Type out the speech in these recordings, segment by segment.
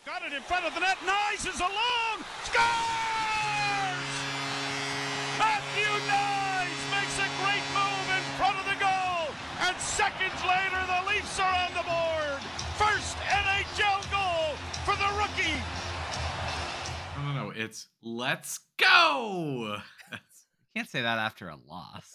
Got it in front of the net. Nyes is alone. Scores! Matthew Nyes makes a great move in front of the goal. And seconds later, the Leafs are on the board. First NHL goal for the rookie. No. It's let's go. Can't say that after a loss.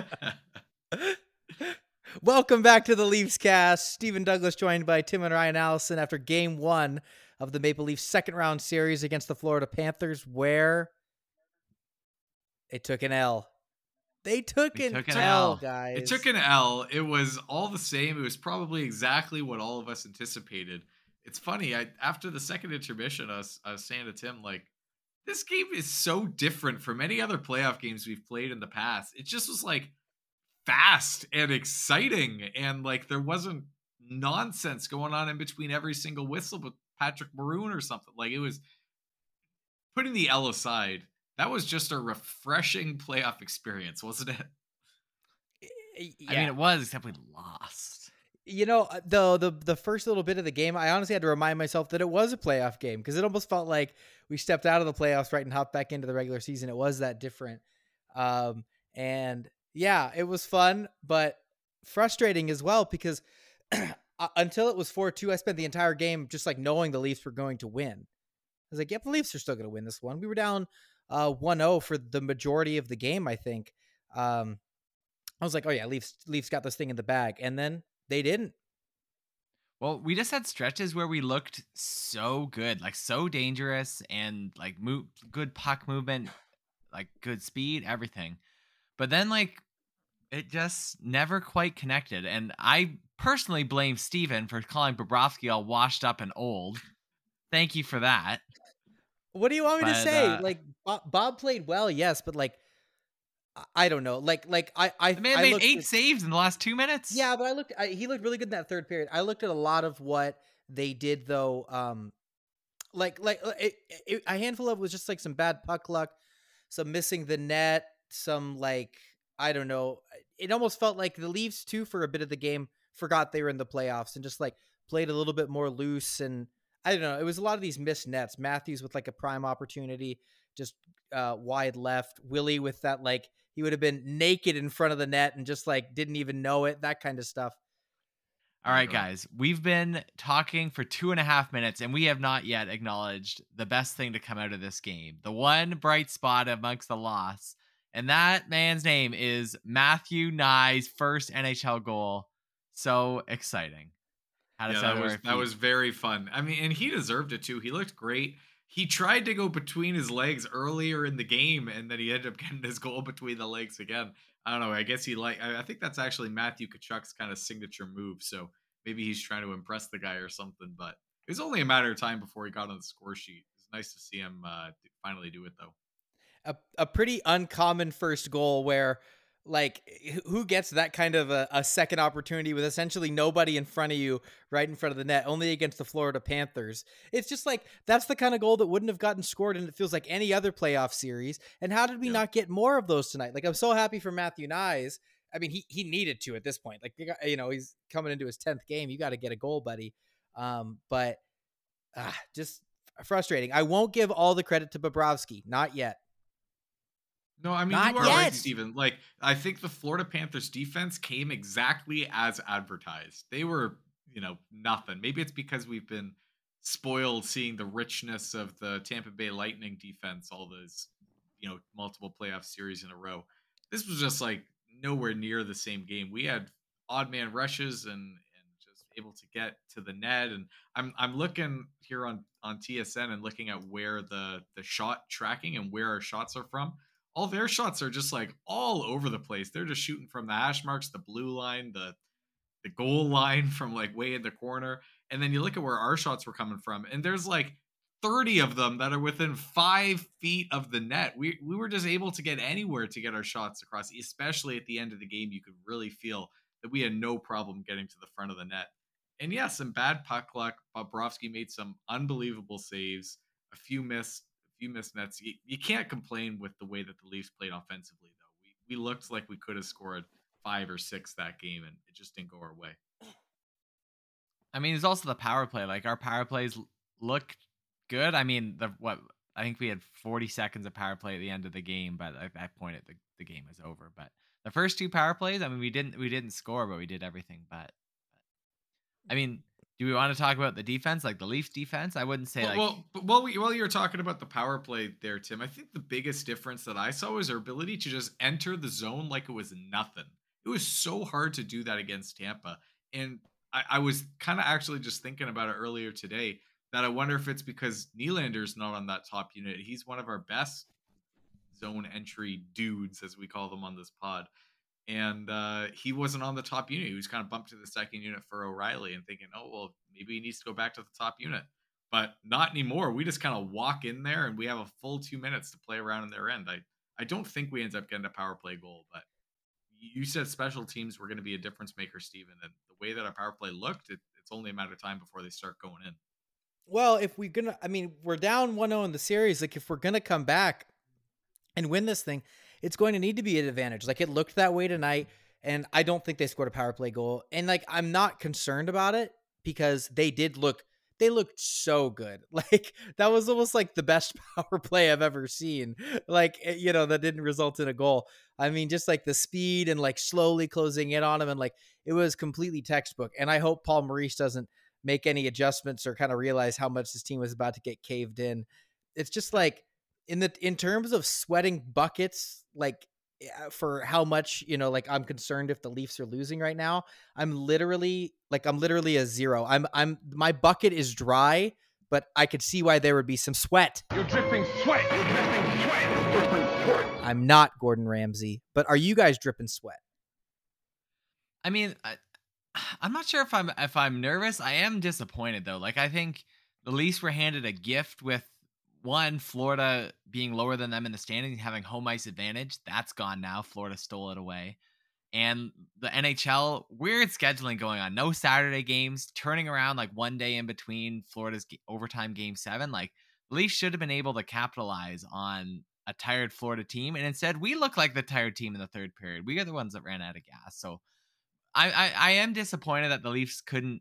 Welcome back to the Leafs Cast. Stephen Douglas joined by Tim and Ryan Allison after Game 1 of the Maple Leafs second round series against the Florida Panthers, where they took an L. They took an L, guys. It took an L. It was all the same. It was probably exactly what all of us anticipated. It's funny. After the second intermission, I was saying to Tim, like, this game is so different from any other playoff games we've played in the past. It just was like fast and exciting, and like there wasn't nonsense going on in between every single whistle with Patrick Maroon or something. Like, it was, putting the L aside, that was just a refreshing playoff experience, wasn't it? Yeah. I mean, it was, except we lost. You know, the first little bit of the game, I honestly had to remind myself that it was a playoff game, because it almost felt like we stepped out of the playoffs right and hopped back into the regular season. It was that different. And yeah, it was fun, but frustrating as well, because until it was 4-2, I spent the entire game just like knowing the Leafs were going to win. I was like, yep, the Leafs are still going to win this one. We were down 1-0 for the majority of the game, I think. I was like, oh yeah, Leafs got this thing in the bag. And then they didn't. Well, we just had stretches where we looked so good, like so dangerous, and like good puck movement, like good speed, everything. But then like it just never quite connected. And I personally blame Steven for calling Bobrovsky all washed up and old. Thank you for that. What do you want me to say? Like Bob played well, yes, but like I don't know. Like I the man made 8 saves in the last 2 minutes. Yeah, but he looked really good in that third period. I looked at a lot of what they did though. A handful of it was just like some bad puck luck, some missing the net, some like, I don't know. It almost felt like the Leafs too, for a bit of the game, forgot they were in the playoffs and just like played a little bit more loose. And I don't know. It was a lot of these missed nets. Matthews with like a prime opportunity, just wide left. Willie with that, like, he would have been naked in front of the net and just like didn't even know it. That kind of stuff. All right, guys, we've been talking for 2.5 minutes and we have not yet acknowledged the best thing to come out of this game. The one bright spot amongst the loss. And that man's name is Matthew Knies' first NHL goal. So exciting. How does that was very fun. I mean, and he deserved it too. He looked great. He tried to go between his legs earlier in the game, and then he ended up getting his goal between the legs again. I don't know. I guess I think that's actually Matthew Tkachuk's kind of signature move. So maybe he's trying to impress the guy or something. But it was only a matter of time before he got on the score sheet. It's nice to see him finally do it, though. A pretty uncommon first goal where, like, who gets that kind of a second opportunity with essentially nobody in front of you, right in front of the net, only against the Florida Panthers? It's just like, that's the kind of goal that wouldn't have gotten scored, and it feels like any other playoff series. And how did we not get more of those tonight? Like, I'm so happy for Matthew Knies. I mean, he needed to at this point. Like, you know, he's coming into his 10th game. You got to get a goal, buddy. But just frustrating. I won't give all the credit to Bobrovsky. Not yet. No, I mean, Not you are yet. right, Steven. Like, I think the Florida Panthers defense came exactly as advertised. They were, nothing. Maybe it's because we've been spoiled seeing the richness of the Tampa Bay Lightning defense, all those, multiple playoff series in a row. This was just like nowhere near the same game. We had odd man rushes and just able to get to the net. And I'm looking here on TSN and looking at where the shot tracking and where our shots are from. All their shots are just like all over the place. They're just shooting from the hash marks, the blue line, the goal line from like way in the corner. And then you look at where our shots were coming from, and there's like 30 of them that are within 5 feet of the net. We were just able to get anywhere to get our shots across, especially at the end of the game. You could really feel that we had no problem getting to the front of the net. And yeah, some bad puck luck. Bobrovsky made some unbelievable saves, a few missed nets. You can't complain with the way that the Leafs played offensively, though. We looked like we could have scored 5 or 6 that game, and it just didn't go our way. I mean, there's also the power play. Like, our power plays looked good. I mean, I think we had 40 seconds of power play at the end of the game, but at that point, the game was over. But the first 2 power plays, I mean, we didn't score, but we did everything. But I mean, do we want to talk about the defense, like the Leafs defense? I wouldn't say while you were talking about the power play there, Tim, I think the biggest difference that I saw was our ability to just enter the zone like it was nothing. It was so hard to do that against Tampa. And I was kind of actually just thinking about it earlier today, that I wonder if it's because Nylander's not on that top unit. He's one of our best zone entry dudes, as we call them on this pod. And he wasn't on the top unit. He was kind of bumped to the second unit for O'Reilly and thinking, oh, well, maybe he needs to go back to the top unit. But not anymore. We just kind of walk in there and we have a full 2 minutes to play around in their end. I don't think we end up getting a power play goal, but you said special teams were going to be a difference maker, Steven. And the way that our power play looked, it's only a matter of time before they start going in. Well, if we're going to, I mean, we're down 1-0 in the series. Like, if we're going to come back and win this thing, it's going to need to be an advantage. Like, it looked that way tonight, and I don't think they scored a power play goal. And like, I'm not concerned about it because they looked so good. Like, that was almost like the best power play I've ever seen. Like, you know, that didn't result in a goal. I mean, just like the speed and like slowly closing in on him, and like, it was completely textbook. And I hope Paul Maurice doesn't make any adjustments or kind of realize how much this team was about to get caved in. It's just like, in terms of sweating buckets, like, for how much, you know, like, I'm concerned if the Leafs are losing right now, I'm literally a 0. My bucket is dry, but I could see why there would be some sweat. You're dripping sweat. You're dripping sweat. You're dripping sweat. I'm not Gordon Ramsay, but are you guys dripping sweat? I mean, I'm not sure if I'm nervous. I am disappointed though. Like, I think the Leafs were handed a gift with Florida being lower than them in the standings, having home ice advantage. That's gone now. Florida stole it away. And the NHL, weird scheduling going on. No Saturday games, turning around like one day in between Florida's overtime game 7. Like, the Leafs should have been able to capitalize on a tired Florida team. And instead, we look like the tired team in the third period. We are the ones that ran out of gas. So I am disappointed that the Leafs couldn't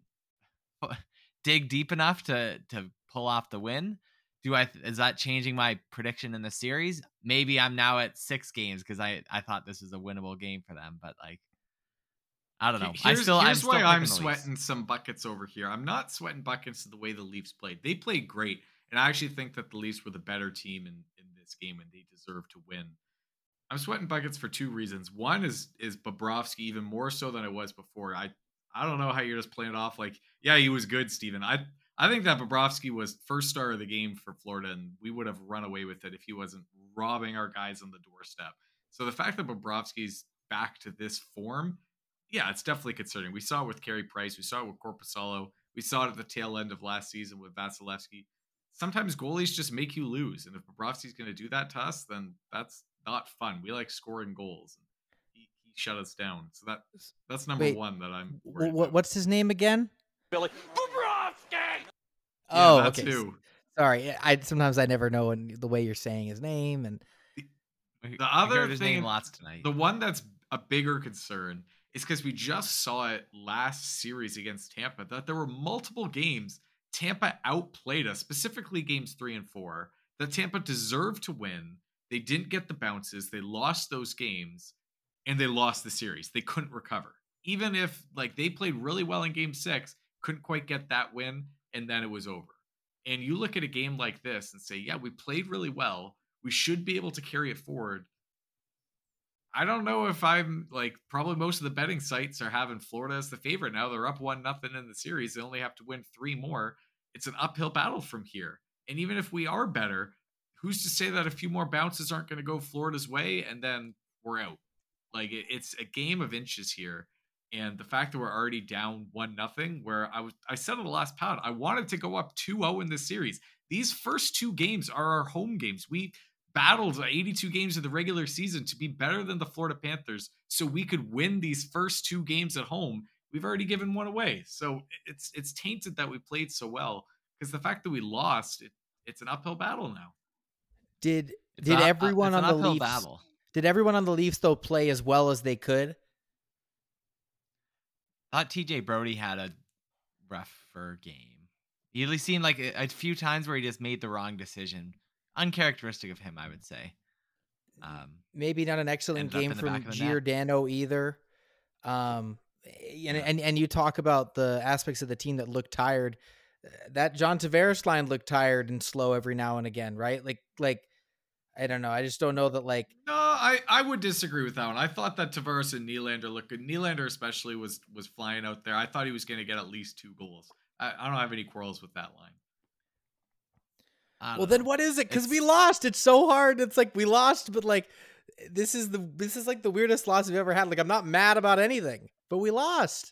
dig deep enough to pull off the win. Is that changing my prediction in the series? Maybe I'm now at 6 games because I thought this was a winnable game for them, but like, I don't know. Here's why I'm sweating some buckets over here. I'm not sweating buckets the way the Leafs played. They played great, and I actually think that the Leafs were the better team in this game, and they deserve to win. I'm sweating buckets for 2 reasons. One is Bobrovsky, even more so than it was before. I don't know how you're just playing it off like, yeah, he was good, Steven. I think that Bobrovsky was first star of the game for Florida, and we would have run away with it if he wasn't robbing our guys on the doorstep. So the fact that Bobrovsky's back to this form, yeah, it's definitely concerning. We saw it with Carey Price. We saw it with Korpisalo. We saw it at the tail end of last season with Vasilevsky. Sometimes goalies just make you lose, and if Bobrovsky's going to do that to us, then that's not fun. We like scoring goals. He shut us down. So that's number one that I'm worried about. What's his name again? Billy Bobrovsky. Oh, that's okay. who. Sorry, sometimes I never know the way you're saying his name. And the other his thing, name lots tonight. The one that's a bigger concern is because we just saw it last series against Tampa, that there were multiple games Tampa outplayed us, specifically games 3 and 4, that Tampa deserved to win. They didn't get the bounces. They lost those games, and they lost the series. They couldn't recover. Even if like they played really well in game 6, couldn't quite get that win, and then it was over. And you look at a game like this and say, yeah, we played really well. We should be able to carry it forward. I don't know if I'm like, probably most of the betting sites are having Florida as the favorite now. They're up 1-0 in the series. They only have to win 3 more. It's an uphill battle from here. And even if we are better, who's to say that a few more bounces aren't going to go Florida's way and then we're out? Like, it's a game of inches here. And the fact that we're already down 1-0, where I said on the last pod, I wanted to go up 2-0 in this series. These first 2 games are our home games. We battled 82 games of the regular season to be better than the Florida Panthers so we could win these first 2 games at home. We've already given one away. So it's tainted that we played so well, because the fact that we lost, it's an uphill battle now. Did everyone on the Leafs Did everyone on the Leafs though play as well as they could? I thought TJ Brody had a rougher game. He seemed like a few times where he just made the wrong decision. Uncharacteristic of him, I would say. Maybe not an excellent Ended up game in the from back of the net. Giordano either. And you talk about the aspects of the team that look tired. That John Tavares line looked tired and slow every now and again, right? Like I don't know. I just don't know that like. No, I would disagree with that one. I thought that Tavares and Nylander looked good. Nylander especially was flying out there. I thought he was going to get at least 2 goals. I don't have any quarrels with that line. Well, then what is it? Because we lost. It's so hard. It's like we lost, but like this is like the weirdest loss we've ever had. Like I'm not mad about anything, but we lost.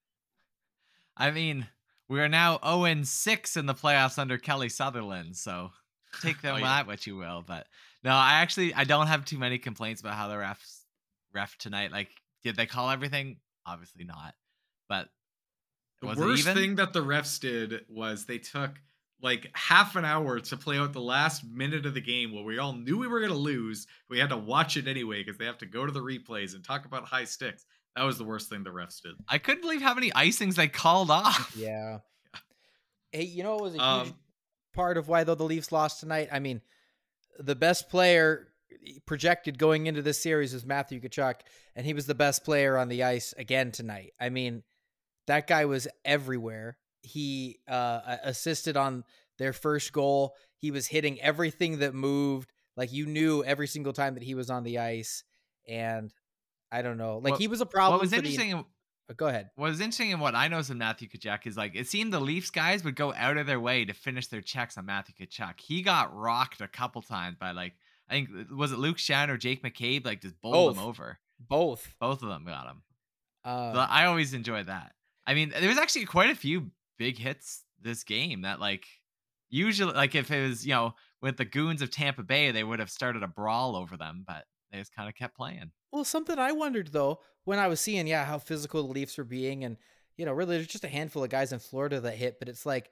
I mean, we are now 0-6 in the playoffs under Kelly Sutherland, so take them that what you will. But no, I don't have too many complaints about how the ref tonight. Like, did they call everything? Obviously not. But the worst thing that the refs did was they took like half an hour to play out the last minute of the game where we all knew we were going to lose. We had to watch it anyway because they have to go to the replays and talk about high sticks. That was the worst thing the refs did. I couldn't believe how many icings they called off. Yeah. Hey, it was a huge part of why though the Leafs lost tonight. I mean, the best player projected going into this series was Matthew Tkachuk, and he was the best player on the ice again tonight. I mean, that guy was everywhere. He assisted on their first goal. He was hitting everything that moved. Like you knew every single time that he was on the ice. And I don't know, like he was a problem. What was interesting? Go ahead. What was interesting in what I know of Matthew Tkachuk is like it seemed the Leafs guys would go out of their way to finish their checks on Matthew Tkachuk. He got rocked a couple times by like I think was it Luke Shannon or Jake McCabe like just bowled him over. Both of them got him. So I always enjoyed that. I mean, there was actually quite a few big hits this game that like usually like if it was with the goons of Tampa Bay they would have started a brawl over them, but they just kind of kept playing. Well, something I wondered though when I was seeing how physical the Leafs were being, and really there's just a handful of guys in Florida that hit, but it's like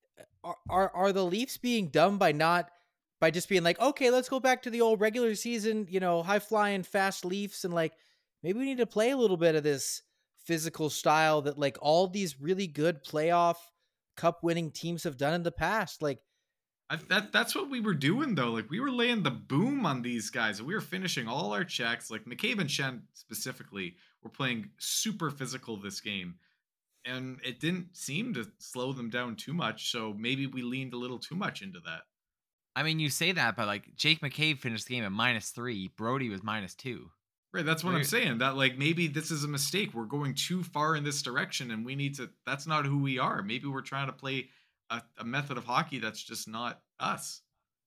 are the Leafs being dumb by just being like, okay, let's go back to the old regular season, high flying fast Leafs, and like maybe we need to play a little bit of this physical style that like all these really good playoff cup winning teams have done in the past. Like that's what we were doing though. Like we were laying the boom on these guys and we were finishing all our checks. Like McCabe and Shen specifically were playing super physical this game, and it didn't seem to slow them down too much. So maybe we leaned a little too much into that. I mean, you say that, but like Jake McCabe finished the game at -3. Brody was -2. Right, that's what I'm saying. That like maybe this is a mistake. We're going too far in this direction, and we need to. That's not who we are. Maybe we're trying to play a method of hockey that's just not us.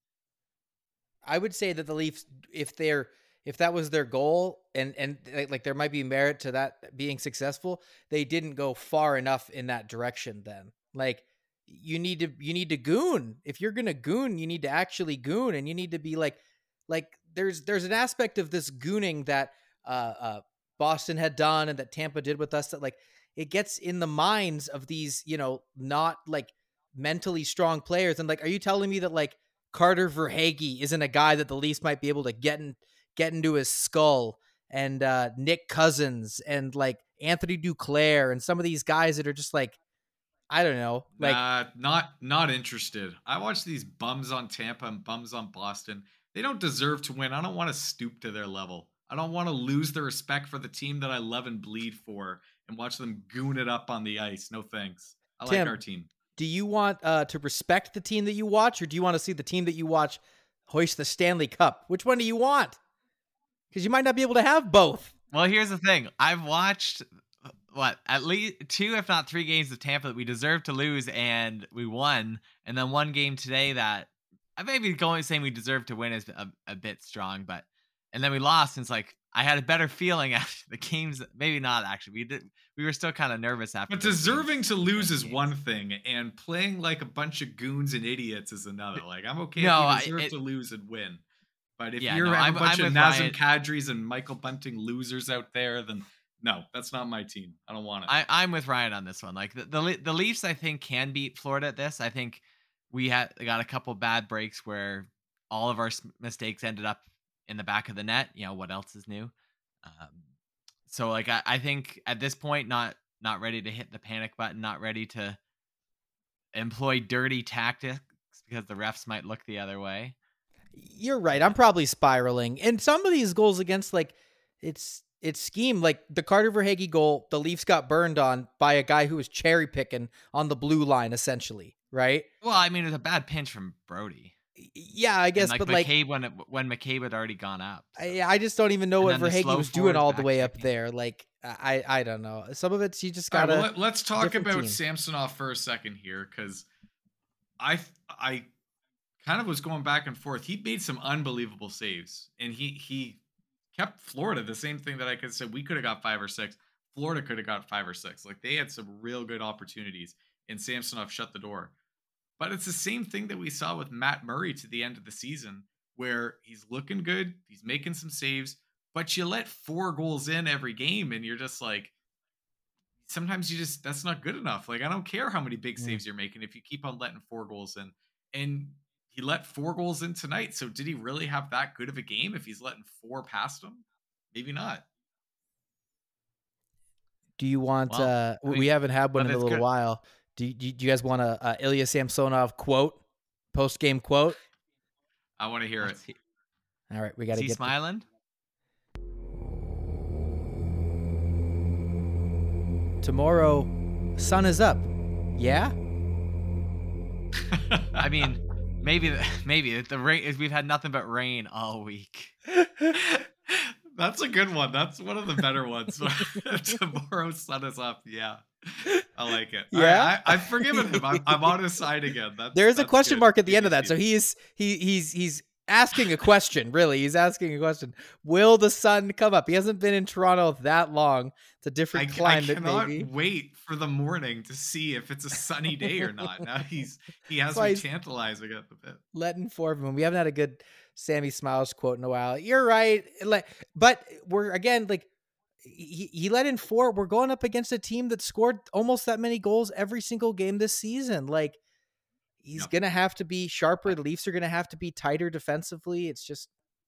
I would say that the Leafs, if that was their goal, and like there might be merit to that being successful, they didn't go far enough in that direction. Then, like you need to goon. If you're gonna goon, you need to actually goon, and you need to be like there's an aspect of this gooning that Boston had done and that Tampa did with us that like it gets in the minds of these, not like mentally strong players. And like, are you telling me that like Carter Verhaeghe isn't a guy that the Leafs might be able to get into his skull, and Nick Cousins and like Anthony Duclair and some of these guys that are just like, I don't know, like not interested. I watch these bums on Tampa and bums on Boston. They don't deserve to win. I don't want to stoop to their level. I don't want to lose the respect for the team that I love and bleed for and watch them goon it up on the ice. No thanks. I Tim, like our team. Do you want to respect the team that you watch, or do you want to see the team that you watch hoist the Stanley Cup? Which one do you want? Because you might not be able to have both. Well, here's the thing. I've watched at least 2, if not 3 games of Tampa that we deserved to lose and we won. And then one game today that I may be saying we deserve to win is a bit strong, and then we lost. And it's like I had a better feeling after the games. Maybe not actually. We were still kind of nervous after. But deserving to lose is one thing, and playing like a bunch of goons and idiots is another. Like I'm okay if you deserve to lose and win, but if you're a bunch of Nazem Kadris and Michael Bunting losers out there, then no, that's not my team. I don't want it. I'm with Ryan on this one. Like the Leafs, I think can beat Florida at this. I think. We got a couple bad breaks where all of our mistakes ended up in the back of the net. What else is new? So like I think at this point, not ready to hit the panic button, not ready to employ dirty tactics because the refs might look the other way. You're right. I'm probably spiraling. And some of these goals against, like, it's scheme. Like the Carter Verhaeghe goal, the Leafs got burned on by a guy who was cherry picking on the blue line, essentially, right? Well, I mean, it was a bad pinch from Brody. Yeah, I guess, And, but McCabe, when McCabe had already gone up. So. I just don't even know what And then the Verhaeghe slow was doing all forward the way up back-checking. there. Like, I don't know. Some of it's you just All right, gotta. well, let's talk different about team. Samsonov for a second here, because I kind of was going back and forth. He made some unbelievable saves, and he kept Florida the same thing that I could say. We could have got 5 or 6. Florida could have got 5 or 6. Like, they had some real good opportunities, and Samsonov shut the door. But it's the same thing that we saw with Matt Murray to the end of the season, where he's looking good, he's making some saves, but you let 4 goals in every game, and you're just like, sometimes that's not good enough. Like, I don't care how many big saves you're making if you keep on letting 4 goals in. And he let 4 goals in tonight. So did he really have that good of a game if he's letting 4 past him? Maybe not. Do you want? Well, I mean, we haven't had one but in a it's little good. while. Do you guys want a Ilya Samsonov quote, post game quote? I want to hear it. Let's see. All right, we got Is to he get. smiling? Tomorrow, sun is up. Yeah. I mean, maybe the rain is. We've had nothing but rain all week. That's a good one. That's one of the better ones. Tomorrow's sun is up. Yeah. I like it. Yeah? All right, I've forgiven him. I'm on his side again. There's a that's question good. mark at the end of that. BBC. So he's asking a question. Really, he's asking a question. Will the sun come up? He hasn't been in Toronto that long. It's a different I climate, cannot maybe. wait for the morning to see if it's a sunny day or not. Now he has That's why me he's tantalizing at the bit. letting 4 of them. We haven't had a good Sammy Smiles quote in a while. You're right. Like, but we're again like he let in 4. We're going up against a team that scored almost that many goals every single game this season. Like, he's Yep. gonna have to be sharper. The Leafs are gonna have to be tighter defensively. It's just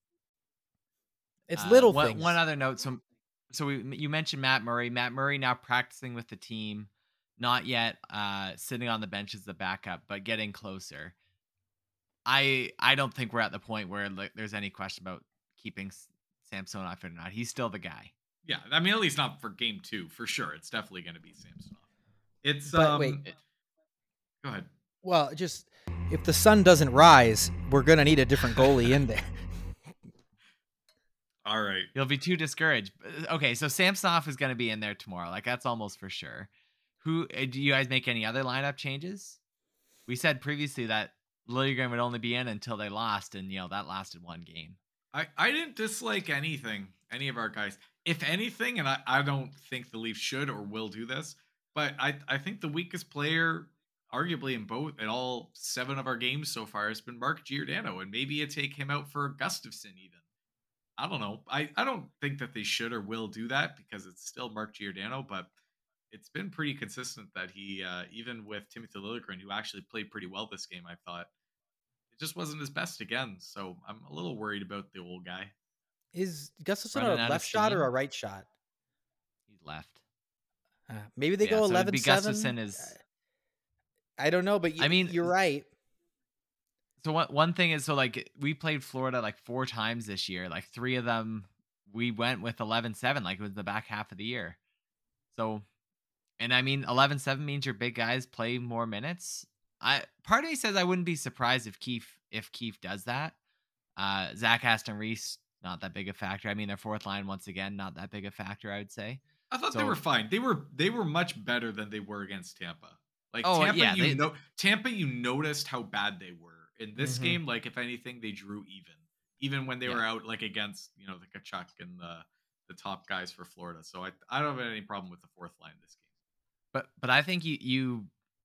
little things. One other note. So you mentioned Matt Murray. Matt Murray now practicing with the team, not yet sitting on the bench as the backup, but getting closer. I don't think we're at the point where there's any question about keeping Samsonov or not. He's still the guy. Yeah, I mean, at least not for game 2, for sure. It's definitely going to be Samsonov. It's But wait. Go ahead. Well, just if the sun doesn't rise, we're gonna need a different goalie in there. All right. You'll be too discouraged. Okay, so Samsonov is going to be in there tomorrow. Like, that's almost for sure. Who do you guys make any other lineup changes? We said previously that Liljegren would only be in until they lost, and that lasted 1 game. I didn't dislike any of our guys. If anything, and I don't think the Leafs should or will do this, but I think the weakest player, arguably in all 7 of our games so far, has been Mark Giordano, and maybe you take him out for Gustafsson even. I don't know. I don't think that they should or will do that because it's still Mark Giordano, but it's been pretty consistent that he, even with Timothy Liljegren, who actually played pretty well this game, I thought, it just wasn't his best again. So I'm a little worried about the old guy. Is Gustafsson Running a out of left shot or a steam? right shot? He's left. Maybe they Yeah, go so it'd be 11-7. Gustafsson is. I don't know, but I mean, you're right. So one thing is, so like we played Florida like 4 times this year. Like 3 of them we went with 11-7, like it was the back half of the year. So, and I mean 11-7 means your big guys play more minutes. Part of me says I wouldn't be surprised if Keefe does that. Zach Aston Reese, not that big a factor. I mean, their 4th line once again, not that big a factor, I would say. I thought they were fine. They were much better than they were against Tampa. Like Tampa, you noticed how bad they were. In this game, like if anything, they drew even when they were out like against the Tkachuk and the top guys for Florida. So I don't have any problem with the 4th line in this game. But I think you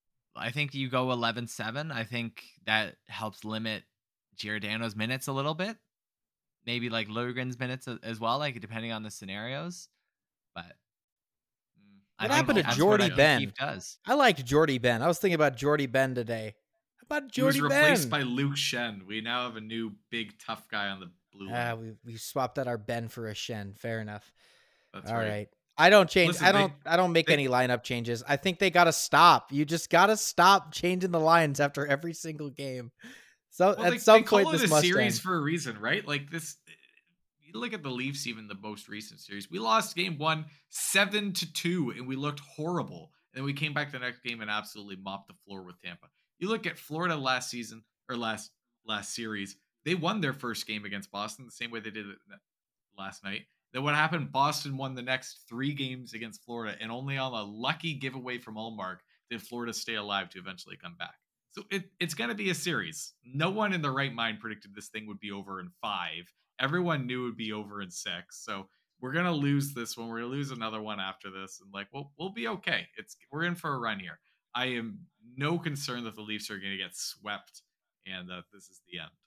go 11-7. I think that helps limit Giordano's minutes a little bit. Maybe like Liljegren's minutes as well, like depending on the scenarios. But what happened to Jordy Ben? Does. I liked Jordy Ben. I was thinking about Jordy Ben today. How about Jordy Ben? He was replaced by Luke Shen. We now have a new big tough guy on the blue line. We swapped out our Ben for a Shen. Fair enough. That's All right. I don't change. Listen, I don't make they- any lineup changes. I think they got to stop. You just got to stop changing the lines after every single game. So Well, at some they call point, it this a must series end. for a reason, right? Like this, you look at the Leafs, even the most recent series. We lost game 1, 7-2, and we looked horrible. And we came back the next game and absolutely mopped the floor with Tampa. You look at Florida last season or last series. They won their first game against Boston the same way they did it last night. Then what happened? Boston won the next 3 games against Florida, and only on a lucky giveaway from Ullmark did Florida stay alive to eventually come back. So it's going to be a series. No one in their right mind predicted this thing would be over in 5. Everyone knew it would be over in 6. So we're going to lose this one. We're going to lose another one after this. And we'll be okay. We're in for a run here. I am no concern that the Leafs are going to get swept and that this is the end.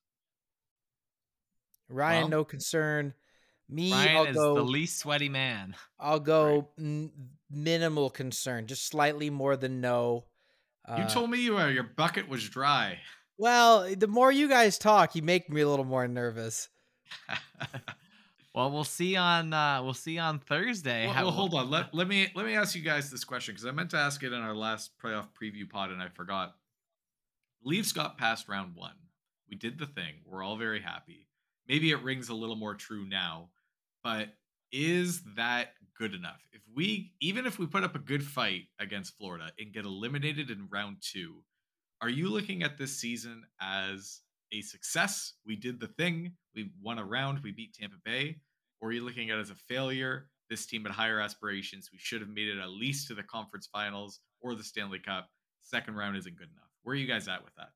Ryan, Well, no concern. Me, Ryan I'll is go. the least sweaty man. I'll go minimal concern, just slightly more than no. You told me your bucket was dry. Well, the more you guys talk, you make me a little more nervous. Well, we'll see on Thursday. Well, hold on. Let me ask you guys this question because I meant to ask it in our last playoff preview pod and I forgot. Leafs got past round 1. We did the thing. We're all very happy. Maybe it rings a little more true now, but is that good enough? Even if we put up a good fight against Florida and get eliminated in round 2, are you looking at this season as a success? We did the thing. We won a round. We beat Tampa Bay. Or are you looking at it as a failure? This team had higher aspirations. We should have made it at least to the conference finals or the Stanley Cup. Second round isn't good enough. Where are you guys at with that?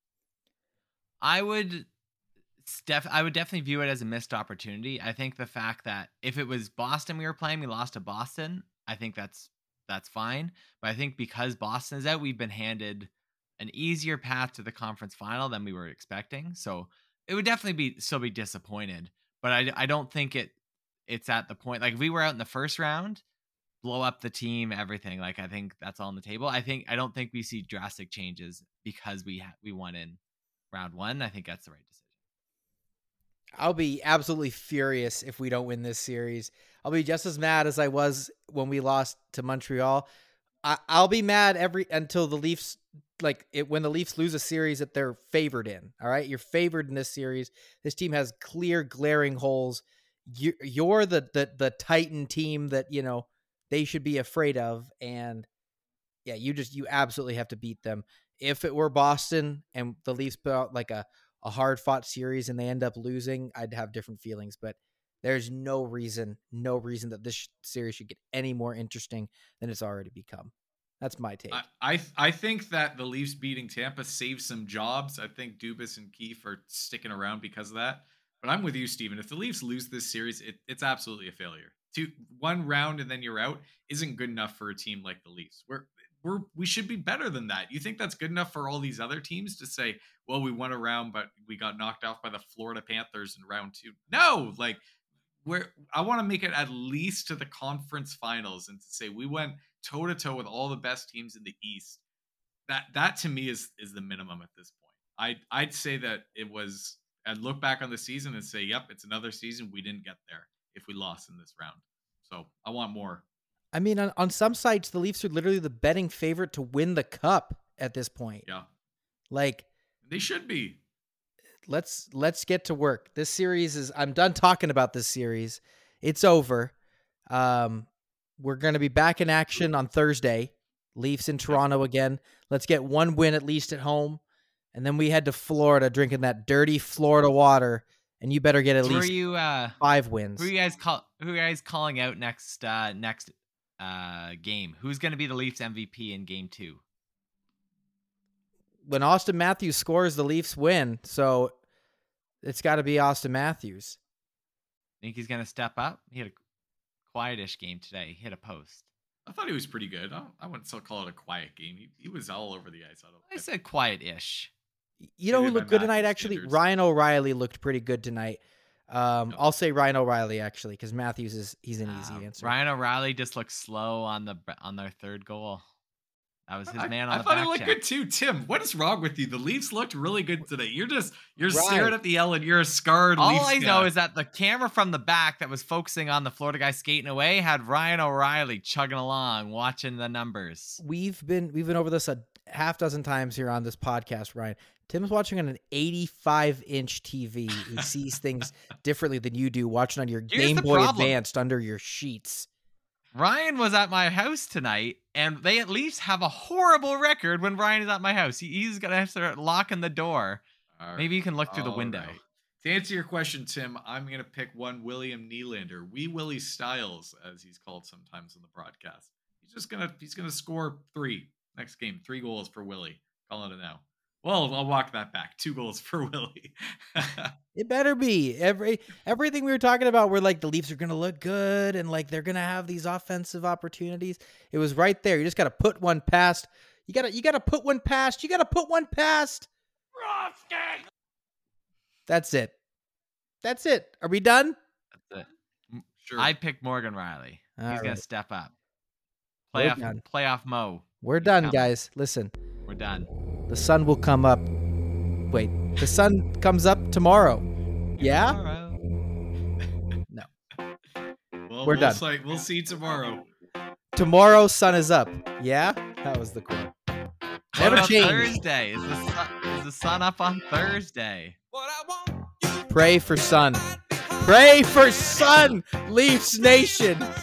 I would definitely view it as a missed opportunity. I think the fact that if it was Boston we were playing, we lost to Boston, I think that's fine. But I think because Boston is out, we've been handed an easier path to the conference final than we were expecting. So it would definitely still be disappointed. But I don't think it's at the point, like if we were out in the first round, blow up the team, everything. Like I think that's all on the table. I don't think we see drastic changes because we won in round 1. I think that's the right decision. I'll be absolutely furious if we don't win this series. I'll be just as mad as I was when we lost to Montreal. I'll be mad until the Leafs, when the Leafs lose a series that they're favored in. All right, you're favored in this series. This team has clear, glaring holes. You're the Titan team that they should be afraid of, and yeah, you absolutely have to beat them. If it were Boston and the Leafs put out like a hard fought series and they end up losing, I'd have different feelings, but there's no reason that this series should get any more interesting than it's already become. That's my take. I think that the Leafs beating Tampa saves some jobs. I think Dubas and Keefe are sticking around because of that. But I'm with you, Steven. If the Leafs lose this series, it's absolutely a failure. One round and then you're out isn't good enough for a team like the Leafs. We should be better than that. You think that's good enough for all these other teams to say, well, we won a round, but we got knocked off by the Florida Panthers in round 2? No, I want to make it at least to the conference finals and to say we went toe to toe with all the best teams in the East. That to me is the minimum at this point. I'd say that I'd look back on the season and say, yep, it's another season we didn't get there if we lost in this round. So I want more. I mean, on some sites, the Leafs are literally the betting favorite to win the cup at this point. Yeah. They should be. Let's get to work. This series I'm done talking about this series. It's over. We're going to be back in action on Thursday. Leafs in Toronto again. Let's get one win at least at home. And then we head to Florida drinking that dirty Florida water. And you better get at least 5 wins. Who are you guys calling out next game? Who's going to be the Leafs MVP in game 2? When Austin Matthews scores, the Leafs win. So it's got to be Austin Matthews. Think he's going to step up? He had a quietish game today. He hit a post. I thought he was pretty good. I wouldn't still call it a quiet game. He was all over the ice. I said quiet-ish. You know who looked good tonight, actually? Standards. Ryan O'Reilly looked pretty good tonight. I'll say Ryan O'Reilly, actually, because Matthews he's an easy answer. Ryan O'Reilly just looked slow on their third goal. That was his man on I the thought back it looked check. good too. Tim, what is wrong with you? The Leafs looked really good today. You're Right. staring at the L and you're a scarred All Leafs I guy. know is that the camera from the back that was focusing on the Florida guy skating away had Ryan O'Reilly chugging along, watching the numbers. We've been over this a half dozen times here on this podcast, Ryan. Tim's watching on an 85-inch TV. He sees things differently than you do watching on your Here's Game the Boy problem. Advanced under your sheets. Ryan was at my house tonight, and they at least have a horrible record when Ryan is at my house. He's going to have to start locking the door. All Maybe you can look through the all window. right. To answer your question, Tim, I'm going to pick one William Nylander, Wee Willie Styles, as he's called sometimes in the broadcast. He's gonna score 3 next game. 3 goals for Willie. Calling it now. Well, I'll walk that back. 2 goals for Willie. It better be. Everything we were talking about where like the Leafs are going to look good and like they're going to have these offensive opportunities. It was right there. You just got to put one past. You got to put one past. You got to put one past. That's it. That's it. Are we done? That's it. Sure. I picked Morgan Riley. All He's going right. to step up. We're done. Playoff Mo. We're He's done, coming. guys. Listen, We're done. the sun will come up. Wait, the sun comes up tomorrow. Yeah? Tomorrow. No. Well, We're done. We'll see you tomorrow. Tomorrow, sun is up. Yeah? That was the quote. What Never about change. Thursday? Is the sun up on Thursday? Pray for sun. Pray for sun, Leafs Nation.